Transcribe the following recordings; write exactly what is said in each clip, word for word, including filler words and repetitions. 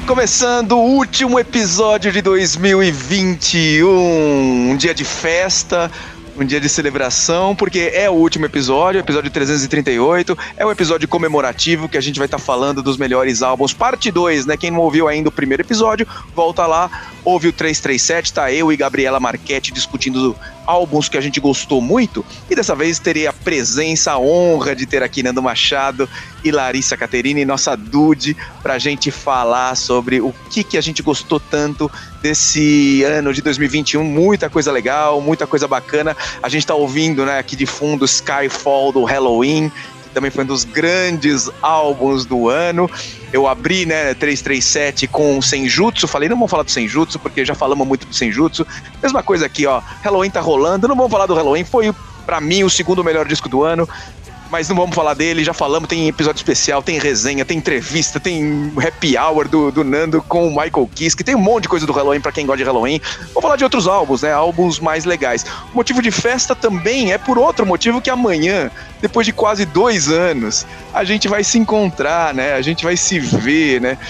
Começando o último episódio de dois mil e vinte e um, um dia de festa, um dia de celebração, porque é o último episódio, episódio trezentos e trinta e oito, é um episódio comemorativo que a gente vai estar tá falando dos melhores álbuns, parte dois, né? Quem não ouviu ainda o primeiro episódio, volta lá, ouve o trezentos e trinta e sete, tá eu e Gabriela Marchetti discutindo álbuns que a gente gostou muito, e dessa vez terei a presença, a honra de ter aqui Nando Machado e Larissa Caterini, nossa Dude, pra gente falar sobre o que, que a gente gostou tanto desse ano de dois mil e vinte e um, muita coisa legal, muita coisa bacana. A gente tá ouvindo, né, aqui de fundo Skyfall do Helloween, que também foi um dos grandes álbuns do ano. Eu abri, né, trezentos e trinta e sete com o Senjutsu, falei, não vamos falar do Senjutsu, porque já falamos muito do Senjutsu. Mesma coisa aqui, ó, Helloween tá rolando, não vamos falar do Helloween, foi pra mim o segundo melhor disco do ano, mas não vamos falar dele, já falamos, tem episódio especial, tem resenha, tem entrevista, tem happy hour do, do Nando com o Michael Kiske, tem um monte de coisa do Helloween pra quem gosta de Helloween. Vamos falar de outros álbuns, né, álbuns mais legais. O motivo de festa também é por outro motivo, que amanhã, depois de quase dois anos, a gente vai se encontrar, né, a gente vai se ver, né,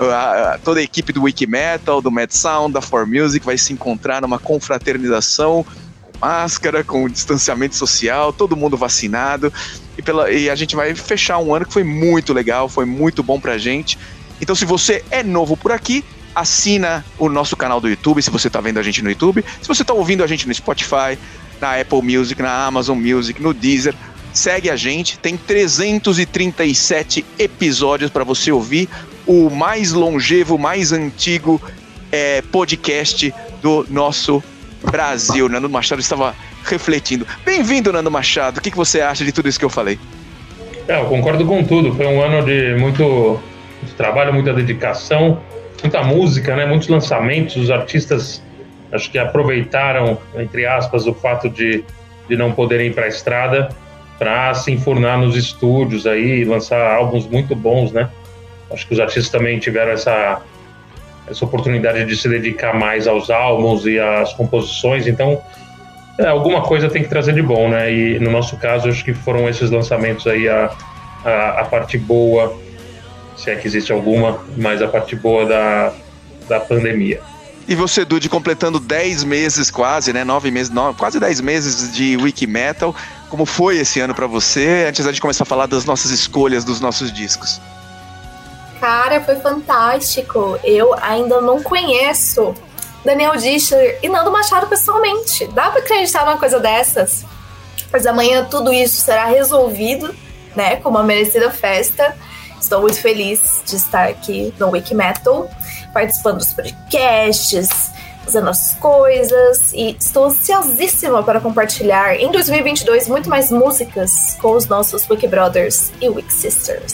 a, a, toda a equipe do Wiki Metal, do Mad Sound, da For Music vai se encontrar numa confraternização, máscara, com distanciamento social, todo mundo vacinado, e, pela, e a gente vai fechar um ano que foi muito legal, foi muito bom pra gente. Então, se você é novo por aqui, assina o nosso canal do YouTube, se você tá vendo a gente no YouTube, se você tá ouvindo a gente no Spotify, na Apple Music, na Amazon Music, no Deezer, segue a gente, tem trezentos e trinta e sete episódios para você ouvir, o mais longevo, mais antigo é, podcast do nosso Brasil. Nando Machado estava refletindo. Bem-vindo, Nando Machado. O que, que você acha de tudo isso que eu falei? É, eu concordo com tudo. Foi um ano de muito, muito trabalho, muita dedicação, muita música, né? Muitos lançamentos. Os artistas, acho que aproveitaram, entre aspas, o fato de, de não poderem ir para a estrada para se enfurnar nos estúdios aí, lançar álbuns muito bons, né? Acho que os artistas também tiveram essa essa oportunidade de se dedicar mais aos álbuns e às composições, então é, alguma coisa tem que trazer de bom, né? E no nosso caso, acho que foram esses lançamentos aí a, a, a parte boa, se é que existe alguma, mas a parte boa da, da pandemia. E você, Dude, completando dez meses quase, né? nove meses, nove, quase dez meses de Wiki Metal, como foi esse ano pra você, antes da gente começar a falar das nossas escolhas, dos nossos discos? Cara, foi fantástico. Eu ainda não conheço Daniel Discher e Nando Machado pessoalmente. Dá pra acreditar numa coisa dessas? Mas amanhã tudo isso será resolvido, né? Com uma merecida festa. Estou muito feliz de estar aqui no Wiki Metal, participando dos podcasts, fazendo as coisas. E estou ansiosíssima para compartilhar em dois mil e vinte e dois muito mais músicas com os nossos Wiki Brothers e Wiki Sisters.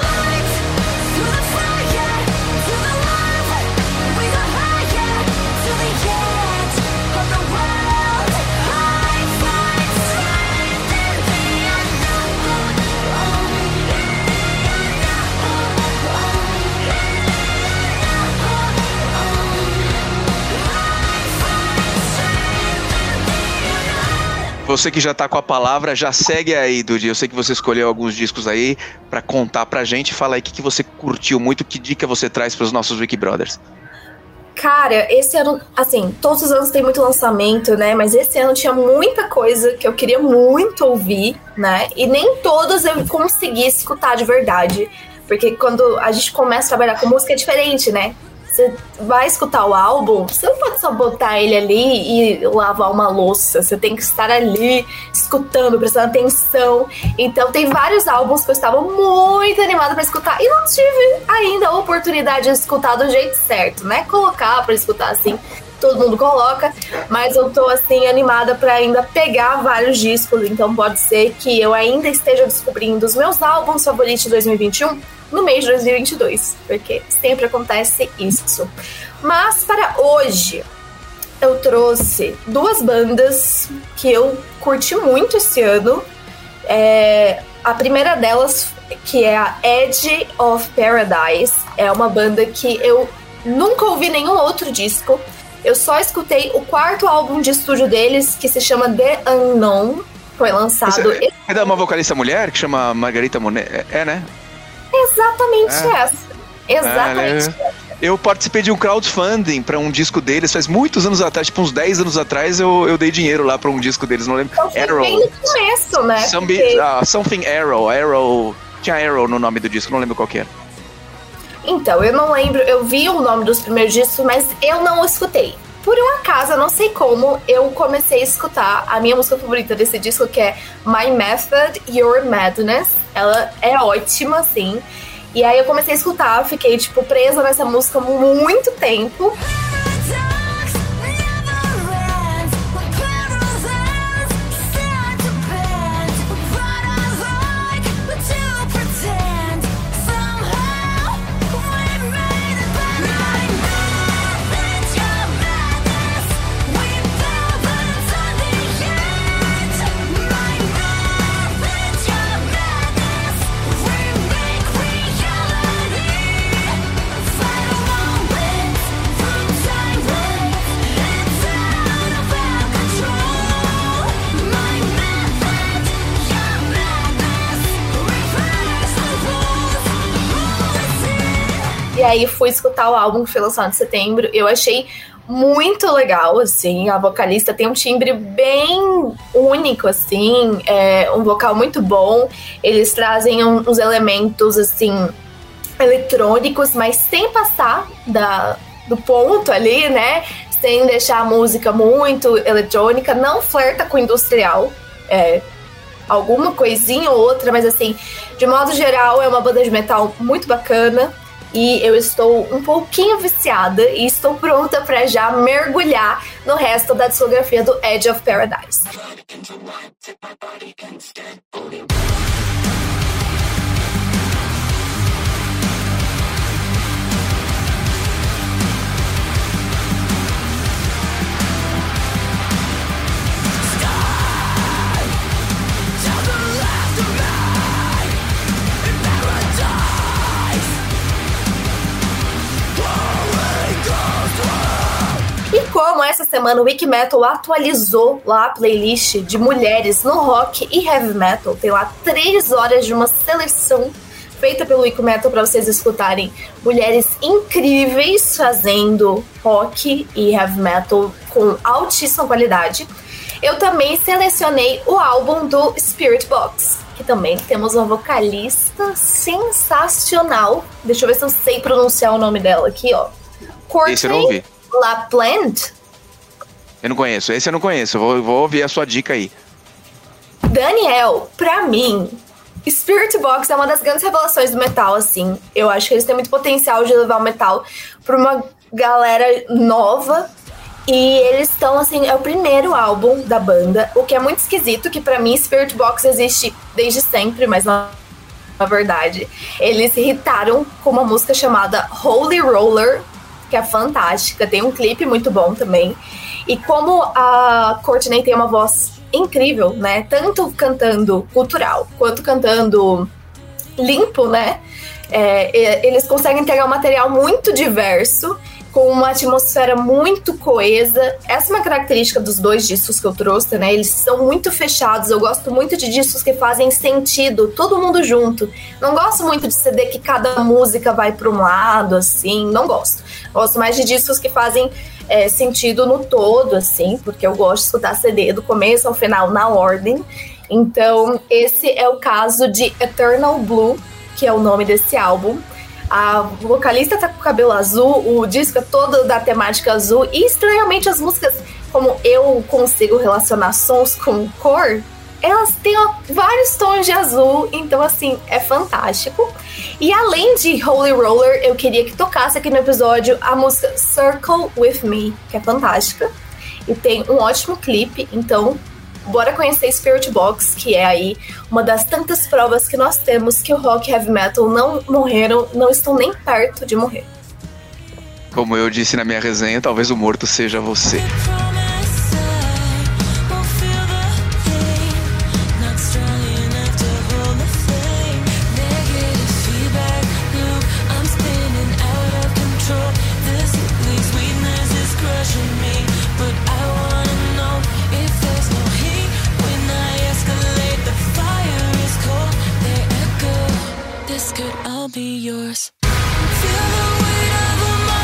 Você que já tá com a palavra, já segue aí, Dude. Eu sei que você escolheu alguns discos aí pra contar pra gente. Fala aí o que, que você curtiu muito, que dica você traz pros nossos Wiki Brothers. Cara, esse ano, assim, todos os anos tem muito lançamento, né? Mas esse ano tinha muita coisa que eu queria muito ouvir, né? E nem todas eu consegui escutar de verdade. Porque quando a gente começa a trabalhar com música é diferente, né? Você vai escutar o álbum, você não pode só botar ele ali e lavar uma louça. Você tem que estar ali, escutando, prestando atenção. Então tem vários álbuns que eu estava muito animada pra escutar e não tive ainda a oportunidade de escutar do jeito certo, né? Colocar pra escutar assim, todo mundo coloca, mas eu tô assim animada pra ainda pegar vários discos. Então pode ser que eu ainda esteja descobrindo os meus álbuns favoritos de dois mil e vinte e um no mês de dois mil e vinte e dois, porque sempre acontece isso. Mas para hoje eu trouxe duas bandas que eu curti muito esse ano. É, a primeira delas, que é a Edge of Paradise, é uma banda que eu nunca ouvi nenhum outro disco. Eu só escutei o quarto álbum de estúdio deles, que se chama The Unknown. Foi lançado... Esse é, é da uma vocalista mulher, que chama Margarita Monet, é, é né? Exatamente é. essa. Exatamente é, essa. Eu participei de um crowdfunding pra um disco deles faz muitos anos atrás, tipo uns dez anos atrás, eu, eu dei dinheiro lá pra um disco deles, não lembro. Então, Arrow. Bem no começo, né? Some, Porque... uh, something Arrow, Arrow. Tinha Arrow no nome do disco, não lembro qual que era. Então, eu não lembro, eu vi o nome dos primeiros discos, mas eu não o escutei. Por um acaso, eu não sei como, eu comecei a escutar a minha música favorita desse disco, que é My Method, Your Madness. Ela é ótima, assim. E aí eu comecei a escutar, fiquei, tipo, presa nessa música muito tempo. E aí fui escutar o álbum que foi lançado em setembro. Eu achei muito legal, assim. A vocalista tem um timbre bem único, assim. É um vocal muito bom. Eles trazem um, uns elementos, assim, eletrônicos, mas sem passar da, do ponto ali, né? Sem deixar a música muito eletrônica. Não flerta com industrial. É... alguma coisinha ou outra, mas assim, de modo geral, é uma banda de metal muito bacana. E eu estou um pouquinho viciada e estou pronta para já mergulhar no resto da discografia do Edge of Paradise. E como essa semana o Wiki Metal atualizou lá a playlist de mulheres no rock e heavy metal, tem lá três horas de uma seleção feita pelo Wiki Metal para vocês escutarem mulheres incríveis fazendo rock e heavy metal com altíssima qualidade. Eu também selecionei o álbum do Spirit Box, que também temos uma vocalista sensacional. Deixa eu ver se eu sei pronunciar o nome dela aqui, ó. Courtney LaPlante. Eu não conheço, esse eu não conheço, eu vou, vou ouvir a sua dica aí. Daniel, pra mim, Spirit Box é uma das grandes revelações do metal, assim. Eu acho que eles têm muito potencial de levar o metal pra uma galera nova. E eles estão, assim, é o primeiro álbum da banda, o que é muito esquisito, que pra mim Spirit Box existe desde sempre, mas não é verdade. Eles se irritaram com uma música chamada Holy Roller, que é fantástica, tem um clipe muito bom também. E como a Courtney tem uma voz incrível, né, tanto cantando cultural, quanto cantando limpo, né, é, eles conseguem entregar um material muito diverso, com uma atmosfera muito coesa. Essa é uma característica dos dois discos que eu trouxe, né? Eles são muito fechados. Eu gosto muito de discos que fazem sentido, todo mundo junto. Não gosto muito de C D que cada música vai para um lado, assim. Não gosto. Gosto mais de discos que fazem é, sentido no todo, assim, porque eu gosto de escutar C D do começo ao final na ordem. Então, esse é o caso de Eternal Blue, que é o nome desse álbum. A vocalista tá com o cabelo azul, o disco é todo da temática azul, e estranhamente as músicas, como eu consigo relacionar sons com cor, elas têm ó, vários tons de azul, então assim, é fantástico. E além de Holy Roller, eu queria que tocasse aqui no episódio a música Circle With Me, que é fantástica, e tem um ótimo clipe, então bora conhecer Spirit Box, que é aí uma das tantas provas que nós temos que o rock e heavy metal não morreram, não estão nem perto de morrer. Como eu disse na minha resenha, talvez o morto seja você. Be yours. Feel the weight of a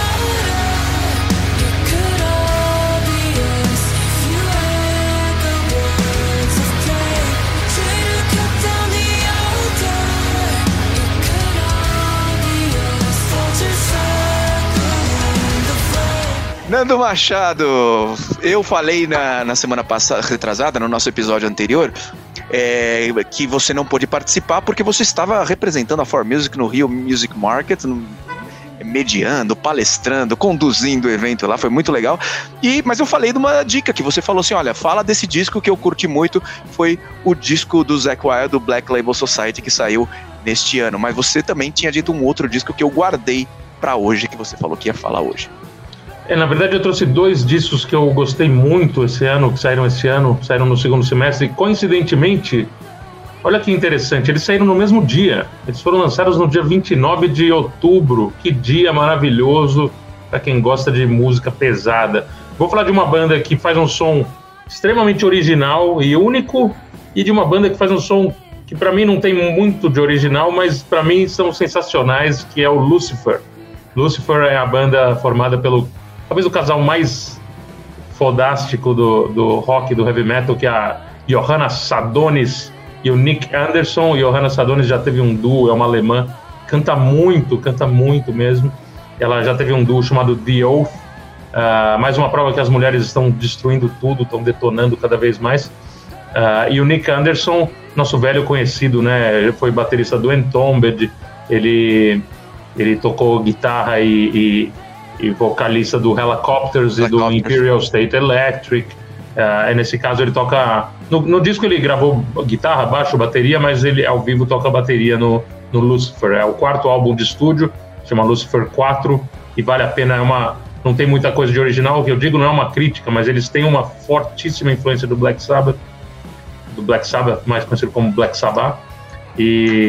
Nando Machado, eu falei na, na semana passada, retrasada, no nosso episódio anterior, é, que você não pôde participar porque você estava representando a For Music no Rio Music Market, no, mediando, palestrando, conduzindo o evento lá, foi muito legal. E, mas eu falei de uma dica que você falou assim, olha, fala desse disco que eu curti muito, foi o disco do Zakk Wylde, do Black Label Society, que saiu neste ano. Mas você também tinha dito um outro disco que eu guardei pra hoje, que você falou que ia falar hoje. É, na verdade eu trouxe dois discos que eu gostei muito esse ano, que saíram esse ano, saíram no segundo semestre, e coincidentemente, olha que interessante, eles saíram no mesmo dia, eles foram lançados no dia vinte e nove de outubro, que dia maravilhoso para quem gosta de música pesada. Vou falar de uma banda que faz um som extremamente original e único, e de uma banda que faz um som que para mim não tem muito de original, mas para mim são sensacionais, que é o Lucifer. Lucifer é a banda formada pelo, talvez o casal mais fodástico do, do rock, do heavy metal, que é a Johanna Sadonis e o Nick Anderson. Johanna Sadonis já teve um duo, é uma alemã, canta muito, canta muito mesmo. Ela já teve um duo chamado The Oath, uh, mais uma prova que as mulheres estão destruindo tudo, estão detonando cada vez mais. Uh, e o Nick Anderson, nosso velho conhecido, né? Ele foi baterista do Entombed, ele, ele tocou guitarra e, e, e vocalista do Helicopters e do Imperial State Electric. Uh, nesse caso ele toca... No, no disco ele gravou guitarra, baixo, bateria, mas ele ao vivo toca bateria no, no Lucifer. É o quarto álbum de estúdio, chama Lucifer quatro, e vale a pena, é uma... Não tem muita coisa de original, o que eu digo não é uma crítica, mas eles têm uma fortíssima influência do Black Sabbath, do Black Sabbath, mais conhecido como Black Sabbath, e,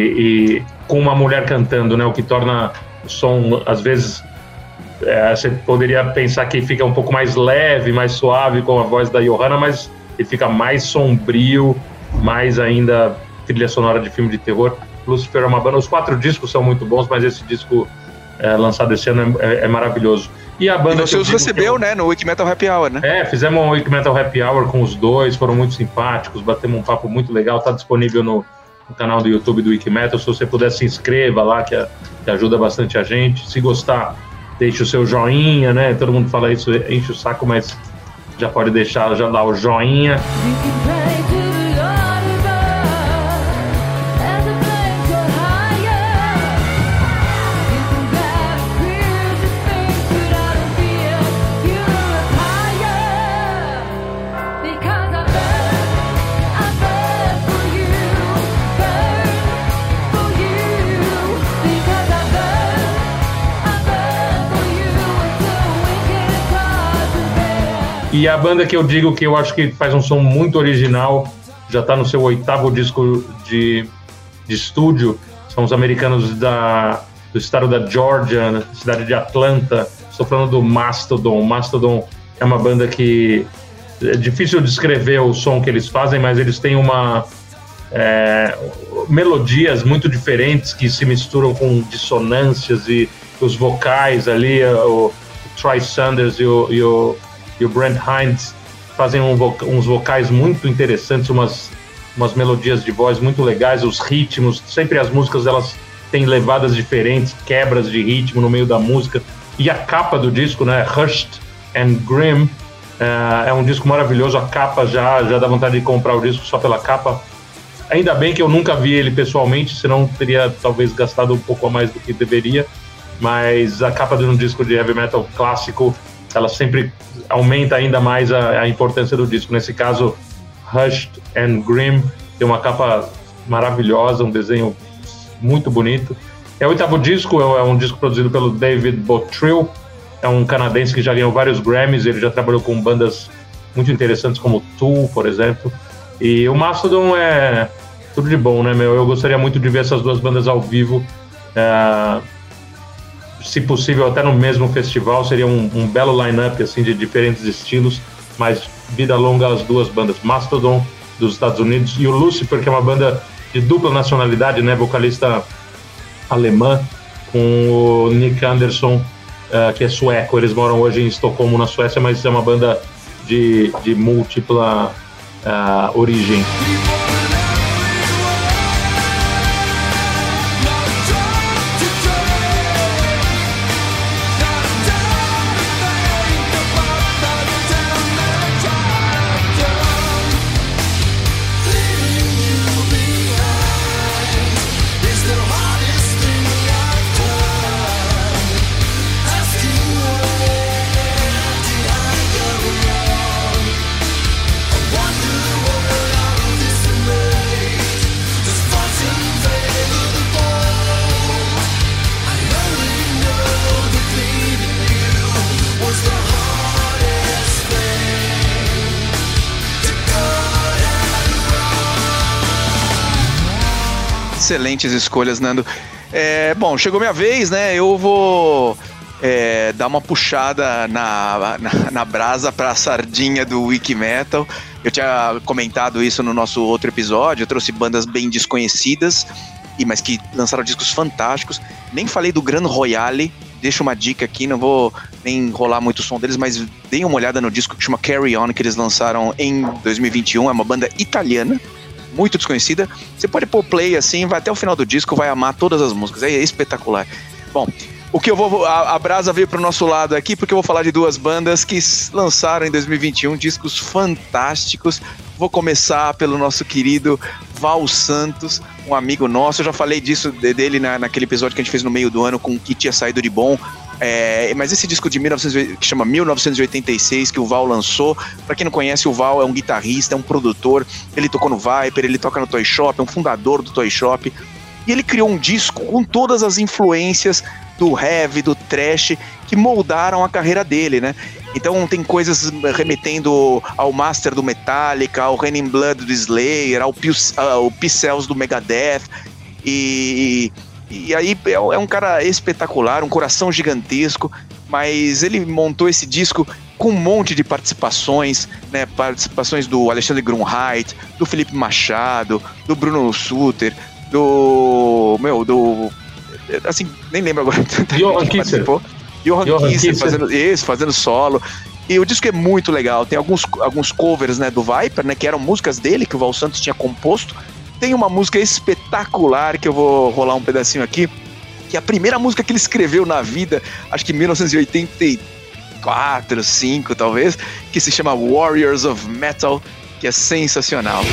e com uma mulher cantando, né, o que torna o som, às vezes, é, você poderia pensar que fica um pouco mais leve, mais suave com a voz da Johanna, mas ele fica mais sombrio, mais ainda trilha sonora de filme de terror. Lucifer é uma banda, os quatro discos são muito bons, mas esse disco é, lançado esse ano é, é, é maravilhoso. E a banda e você os recebeu, eu... né, no Wiki Metal Happy Hour, né? É, fizemos um Wiki Metal Happy Hour com os dois, foram muito simpáticos, batemos um papo muito legal, tá disponível no, no canal do YouTube do Wiki Metal. Se você puder, se inscreva lá, que, que ajuda bastante a gente. Se gostar, deixe o seu joinha, né? Todo mundo fala isso, enche o saco, mas já pode deixar já lá o joinha. E a banda que eu digo que eu acho que faz um som muito original, já está no seu oitavo disco de, de estúdio, são os americanos da, do estado da Georgia, na cidade de Atlanta. Estou falando do Mastodon. Mastodon é uma banda que é difícil descrever o som que eles fazem, mas eles têm uma é, melodias muito diferentes que se misturam com dissonâncias, e os vocais ali, o, o Troy Sanders e o, e o e o Brent Hinds fazem um voca- uns vocais muito interessantes, umas, umas melodias de voz muito legais, os ritmos, sempre as músicas elas têm levadas diferentes, quebras de ritmo no meio da música, e a capa do disco, né, Hushed and Grim, uh, é um disco maravilhoso, a capa já, já dá vontade de comprar o disco só pela capa. Ainda bem que eu nunca vi ele pessoalmente, senão teria talvez gastado um pouco a mais do que deveria, mas a capa de um disco de heavy metal clássico, ela sempre aumenta ainda mais a, a importância do disco. Nesse caso, Hushed and Grim, tem uma capa maravilhosa, um desenho muito bonito. É o oitavo disco, é um disco produzido pelo David Bottrill, é um canadense que já ganhou vários Grammys, ele já trabalhou com bandas muito interessantes como Tool, por exemplo. E o Mastodon é tudo de bom, né, meu? Eu gostaria muito de ver essas duas bandas ao vivo, é... se possível até no mesmo festival, seria um, um belo line-up assim, de diferentes estilos, mas vida longa às duas bandas, Mastodon dos Estados Unidos e o Lucifer, que é uma banda de dupla nacionalidade, né, vocalista alemã, com o Nick Anderson, uh, que é sueco. Eles moram hoje em Estocolmo, na Suécia, mas é uma banda de, de múltipla uh, origem. Excelentes escolhas, Nando. É, bom, chegou minha vez, né? Eu vou é, dar uma puxada na, na, na brasa para a sardinha do Wiki Metal. Eu tinha comentado isso no nosso outro episódio. Eu trouxe bandas bem desconhecidas, mas que lançaram discos fantásticos. Nem falei do Grand Royale. Deixo uma dica aqui, não vou nem enrolar muito o som deles, mas deem uma olhada no disco que chama Carry On, que eles lançaram em dois mil e vinte e um. É uma banda italiana, muito desconhecida. Você pode pôr play assim, vai até o final do disco, vai amar todas as músicas, é espetacular. Bom, o que eu vou, a, a brasa veio pro nosso lado aqui, porque eu vou falar de duas bandas que lançaram em dois mil e vinte e um discos fantásticos. Vou começar pelo nosso querido Val Santos, um amigo nosso. Eu já falei disso dele na, naquele episódio que a gente fez no meio do ano com o que tinha saído de bom. É, mas esse disco de mil e novecentos, que chama mil novecentos e oitenta e seis, que o Val lançou, pra quem não conhece, o Val é um guitarrista, é um produtor, ele tocou no Viper, ele toca no Toy Shop, é um fundador do Toy Shop, e ele criou um disco com todas as influências do heavy, do thrash, que moldaram a carreira dele, né? Então tem coisas remetendo ao Master do Metallica, ao Raining Blood do Slayer, ao P-Cells do Megadeth, e... E aí é um cara espetacular, um coração gigantesco, mas ele montou esse disco com um monte de participações, né? Participações do Alexandre Grunheit, do Felipe Machado, do Bruno Suter, do... meu, do... assim, nem lembro agora. Johan Kisser. Johan Kisser fazendo isso, fazendo solo. E o disco é muito legal, tem alguns, alguns covers, né, do Viper, né, que eram músicas dele, que o Val Santos tinha composto. Tem uma música espetacular que eu vou rolar um pedacinho aqui, que é a primeira música que ele escreveu na vida, acho que em mil novecentos e oitenta e quatro, cinco talvez, que se chama Warriors of Metal, que é sensacional.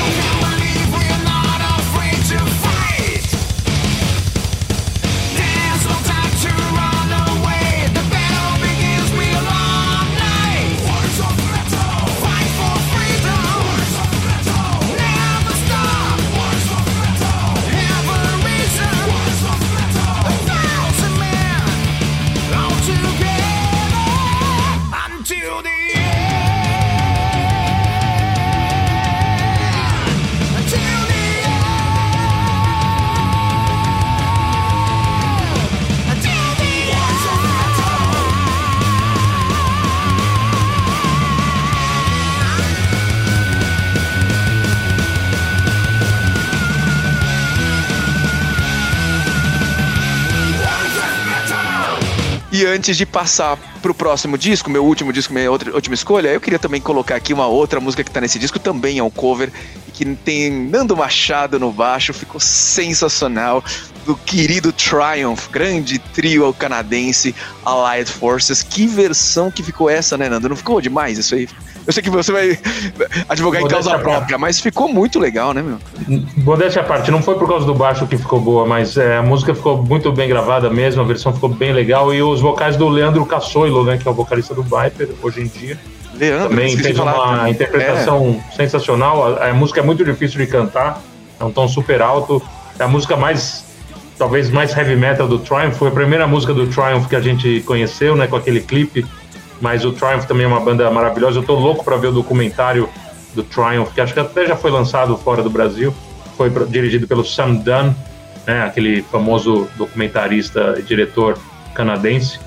E antes de passar pro próximo disco, meu último disco, minha outra, última escolha, eu queria também colocar aqui uma outra música que tá nesse disco, também é um cover, que tem Nando Machado no baixo, ficou sensacional, do querido Triumph, grande trio canadense, Allied Forces. Que versão que ficou essa, né, Nando? Não ficou demais isso aí? Eu sei que você vai advogar em causa própria, mas ficou muito legal, né, meu? Modéstia à parte, não foi por causa do baixo que ficou boa, mas é, a música ficou muito bem gravada mesmo, a versão ficou bem legal, e os vocais do Leandro Cassoilo, né, que é o vocalista do Viper, hoje em dia, Leandro, também fez uma falar, interpretação é. sensacional. A, a música é muito difícil de cantar, é um tom super alto, é a música mais, talvez mais heavy metal do Triumph, foi a primeira música do Triumph que a gente conheceu, né, com aquele clipe. Mas o Triumph também é uma banda maravilhosa. Eu tô louco pra ver o documentário do Triumph, que acho que até já foi lançado fora do Brasil. Foi dirigido pelo Sam Dunn, né, aquele famoso documentarista e diretor canadense.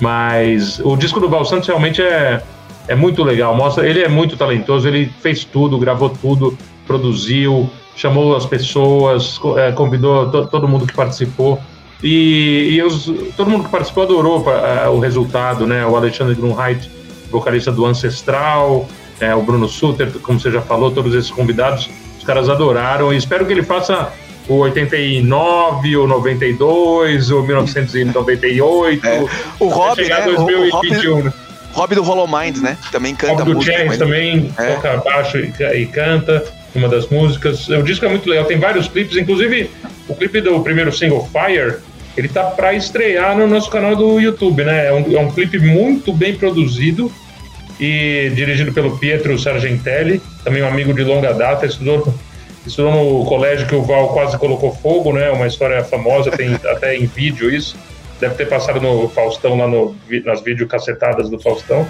Mas o disco do Val Santos realmente é, é muito legal. Mostra, ele é muito talentoso, ele fez tudo, gravou tudo, produziu, chamou as pessoas, convidou to, todo mundo que participou. E, e os, todo mundo que participou adorou uh, o resultado, né? O Alexandre Grunheit, vocalista do Ancestral, uh, o Bruno Suter, como você já falou, todos esses convidados, os caras adoraram, e espero que ele faça o oitenta e nove, o noventa e dois, o mil novecentos e noventa e oito, é. O Rob, né? dois mil e vinte e um, o Rob, Rob do Hollow Mind, né? Também canta Rob música. O James também é. toca baixo e, e canta uma das músicas. O disco é muito legal, tem vários clipes, inclusive o clipe do primeiro single, Fire, ele tá para estrear no nosso canal do YouTube, né? É um, é um clipe muito bem produzido e dirigido pelo Pietro Sargentelli, também um amigo de longa data, estudou, estudou no colégio que o Val quase colocou fogo, né? Uma história famosa, tem até em vídeo isso. Deve ter passado no Faustão, lá no, nas videocassetadas do Faustão.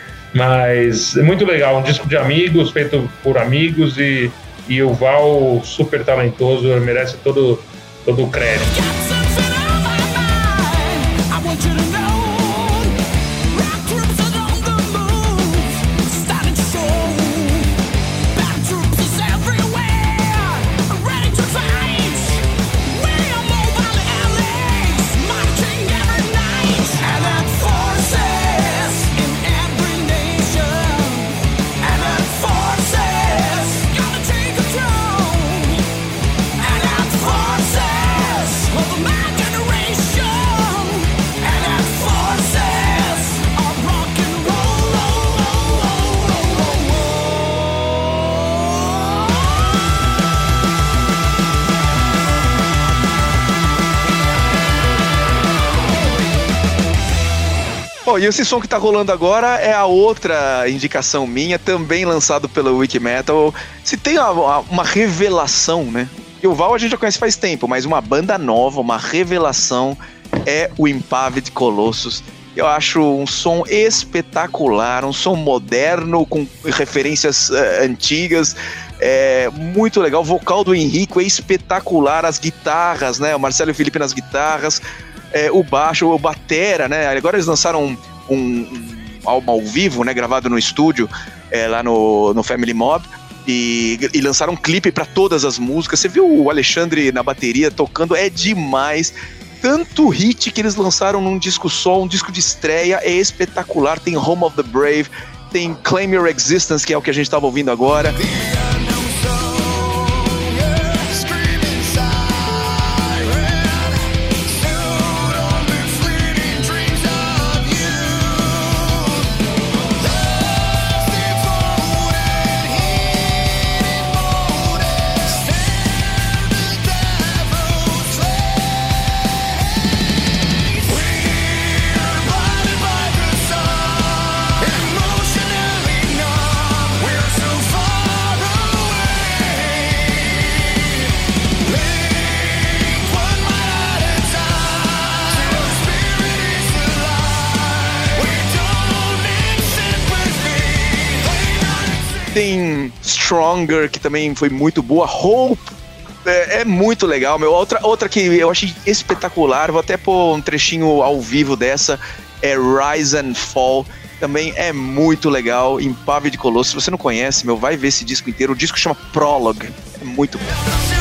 Mas é muito legal, um disco de amigos, feito por amigos, e, e o Val super talentoso, merece todo... todo o crédito. Bom, e esse som que tá rolando agora é a outra indicação minha, também lançado pelo Wikimetal. Se tem uma, uma revelação, né? E o Val a gente já conhece faz tempo, mas uma banda nova, uma revelação, é o Impaved Colossus. Eu acho um som espetacular, um som moderno, com referências uh, antigas, é muito legal. O vocal do Henrico é espetacular, as guitarras, né? O Marcelo e o Felipe nas guitarras, é, o baixo, o batera, né? Agora eles lançaram um, um, um álbum ao vivo, né? Gravado no estúdio, é, lá no, no Family Mob. E, e lançaram um clipe para todas as músicas. Você viu o Alexandre na bateria tocando, é demais. Tanto hit que eles lançaram num disco só, um disco de estreia, é espetacular. Tem Home of the Brave, tem Claim Your Existence, que é o que a gente estava ouvindo agora. Tem Stronger, que também foi muito boa. Hope é, é muito legal, meu. Outra, outra que eu achei espetacular, vou até pôr um trechinho ao vivo dessa, é Rise and Fall. Também é muito legal. Impaved Colossus, se você não conhece, meu, vai ver esse disco inteiro. O disco chama Prologue, é muito bom.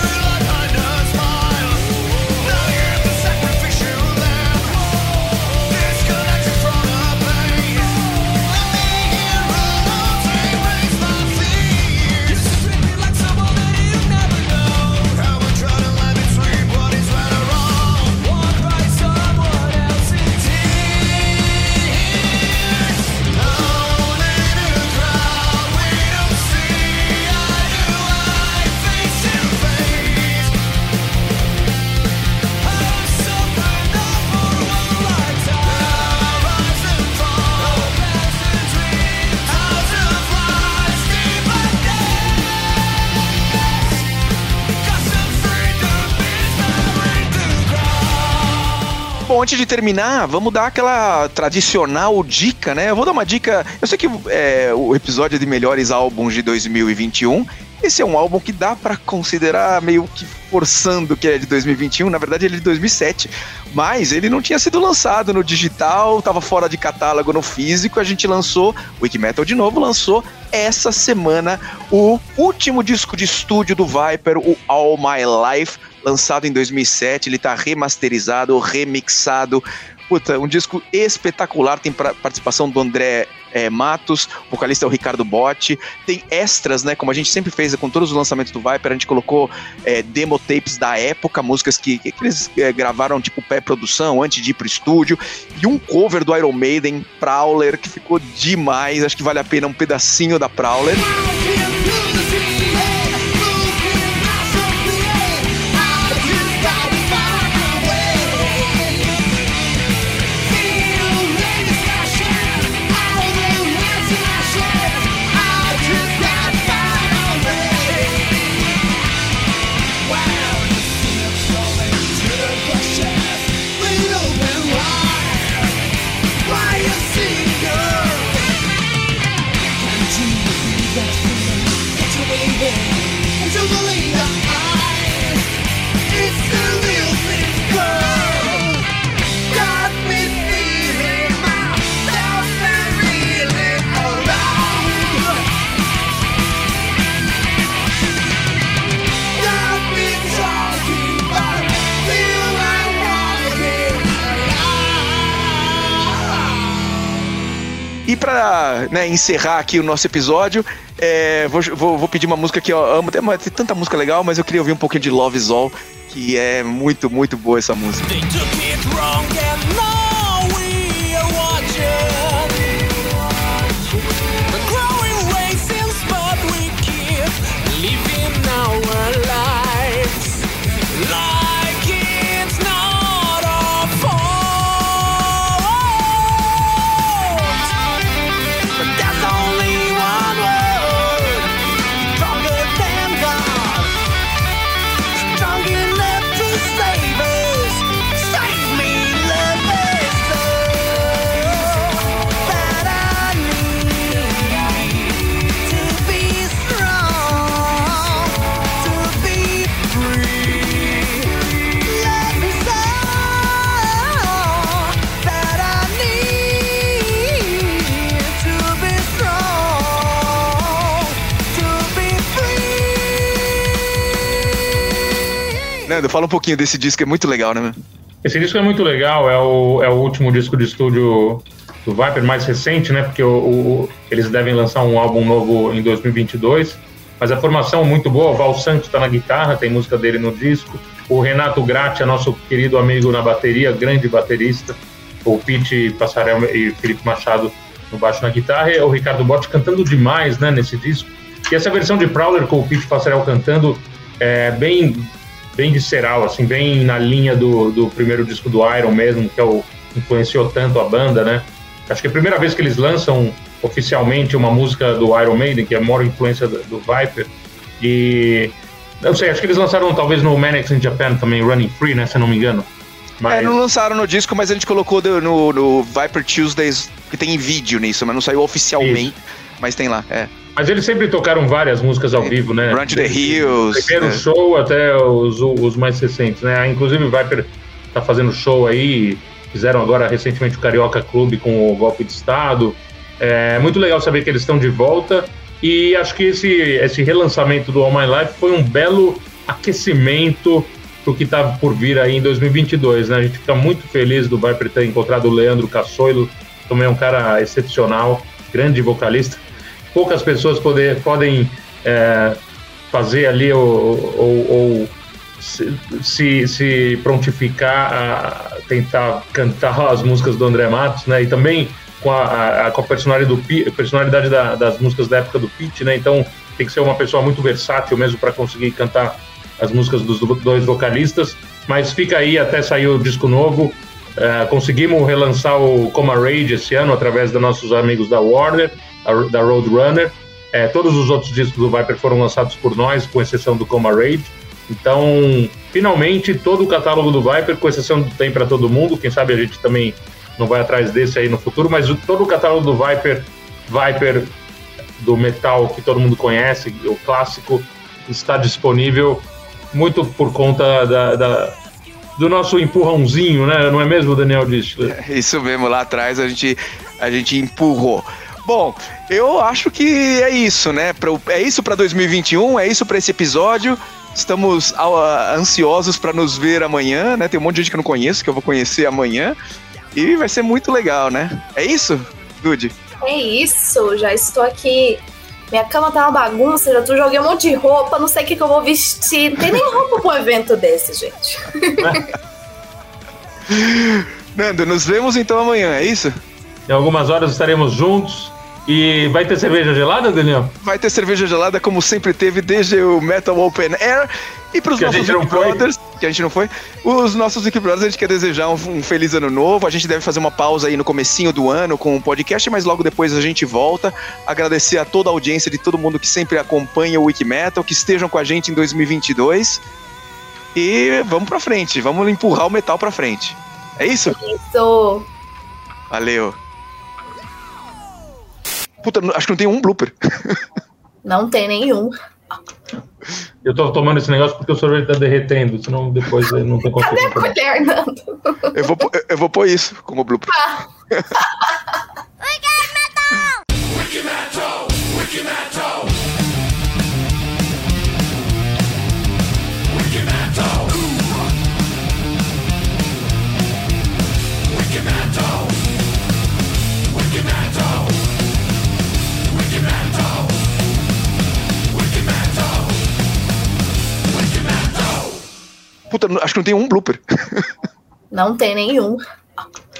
Bom, antes de terminar, vamos dar aquela tradicional dica, né? Eu vou dar uma dica. Eu sei que é o episódio de melhores álbuns de dois mil e vinte e um. Esse é um álbum que dá pra considerar meio que forçando que é de dois mil e vinte e um. Na verdade, ele é de dois mil e sete. Mas ele não tinha sido lançado no digital, tava fora de catálogo no físico. A gente lançou, o Wikimetal de novo lançou essa semana o último disco de estúdio do Viper, o All My Life, lançado em dois mil e sete. Ele tá remasterizado, remixado. Puta, um disco espetacular. Tem pra, participação do André é, Matos, o vocalista é o Ricardo Botti. Tem extras, né? Como a gente sempre fez com todos os lançamentos do Viper, a gente colocou é, demo tapes da época, músicas que, que eles é, gravaram tipo pré-produção, antes de ir pro estúdio. E um cover do Iron Maiden, Prowler, que ficou demais. Acho que vale a pena um pedacinho da Prowler. That E pra, né, encerrar aqui o nosso episódio, é, vou, vou, vou pedir uma música que eu amo. Tem, tem tanta música legal, mas eu queria ouvir um pouquinho de Love Is All, que é muito, muito boa essa música. Nando, fala um pouquinho desse disco, é muito legal, né? Esse disco é muito legal, é o, é o último disco de estúdio do Viper, mais recente, né? Porque o, o, eles devem lançar um álbum novo em dois mil e vinte e dois, mas a formação é muito boa. O Val Santos está na guitarra, tem música dele no disco. O Renato Gratti é nosso querido amigo na bateria, grande baterista. O Pete Passarel e Felipe Machado no baixo na guitarra. E o Ricardo Botti cantando demais, né, nesse disco. E essa versão de Prowler com o Pete Passarel cantando é bem... bem visceral, assim, bem na linha do, do primeiro disco do Iron mesmo, que é o, influenciou tanto a banda, né? Acho que é a primeira vez que eles lançam oficialmente uma música do Iron Maiden, que é a maior influência do, do Viper. E não sei, acho que eles lançaram talvez no Maniacs in Japan também, Running Free, né, se não me engano. Mas... É, não lançaram no disco, mas a gente colocou no, no Viper Tuesdays, que tem vídeo nisso, mas não saiu oficialmente, Isso. mas tem lá, é. Mas eles sempre tocaram várias músicas ao vivo, né? Run to the Hills. Primeiro é. show até os, os mais recentes, né? Inclusive o Viper tá fazendo show aí, fizeram agora recentemente o Carioca Clube com o Golpe de Estado. É muito legal saber que eles estão de volta e acho que esse, esse relançamento do All My Life foi um belo aquecimento pro que tá por vir aí em dois mil e vinte e dois, né? A gente fica muito feliz do Viper ter encontrado o Leandro Cassoilo, também é um cara excepcional, grande vocalista. Poucas pessoas poder, podem é, fazer ali ou, ou, ou se, se, se prontificar a tentar cantar as músicas do André Matos, né? E também com a, a, com a personalidade, do, personalidade da, das músicas da época do Pete, né? Então tem que ser uma pessoa muito versátil mesmo para conseguir cantar as músicas dos dois vocalistas. Mas fica aí até sair o disco novo. É, conseguimos relançar o Coma Rage esse ano através dos nossos amigos da Warner, da Roadrunner. É, todos os outros discos do Viper foram lançados por nós, com exceção do Coma Rage. Então, finalmente, todo o catálogo do Viper, com exceção do Tem Pra Todo Mundo, quem sabe a gente também não vai atrás desse aí no futuro, mas o, todo o catálogo do Viper, Viper do metal que todo mundo conhece, o clássico, está disponível muito por conta da, da, do nosso empurrãozinho, né? Não é mesmo, Daniel Distler? É isso mesmo, lá atrás a gente, a gente empurrou. Bom, eu acho que é isso, né? É isso para dois mil e vinte e um, é isso para esse episódio. Estamos uh, ansiosos para nos ver amanhã, né? Tem um monte de gente que eu não conheço, que eu vou conhecer amanhã. E vai ser muito legal, né? É isso, Dude? É isso, já estou aqui. Minha cama tá uma bagunça, já tô joguei um monte de roupa, não sei o que, que eu vou vestir. Não tem nem roupa pra um evento desse, gente. Nando, nos vemos então amanhã, é isso? Em algumas horas estaremos juntos. E vai ter cerveja gelada, Daniel? Vai ter cerveja gelada, como sempre teve desde o Metal Open Air. E para os nossos Wiki Brothers, que a gente não foi, os nossos Wiki Brothers, a gente quer desejar um, um feliz ano novo. A gente deve fazer uma pausa aí no comecinho do ano com o podcast, mas logo depois a gente volta. Agradecer a toda a audiência de todo mundo que sempre acompanha o Wiki Metal, que estejam com a gente em dois mil e vinte e dois. E vamos pra frente, vamos empurrar o metal pra frente. É isso? Isso. Valeu. Puta, acho que não tem um blooper. Não tem nenhum. Eu tô tomando esse negócio porque o sorvete tá derretendo, senão depois não tem como. Cadê a colher, Nando? Eu vou, eu vou pôr isso como blooper. Ah. Wiki Metal! Wiki Metal! Wiki Metal! Wiki Metal! Wiki Metal! Wiki Metal! Puta, acho que não tem um blooper. Não tem nenhum.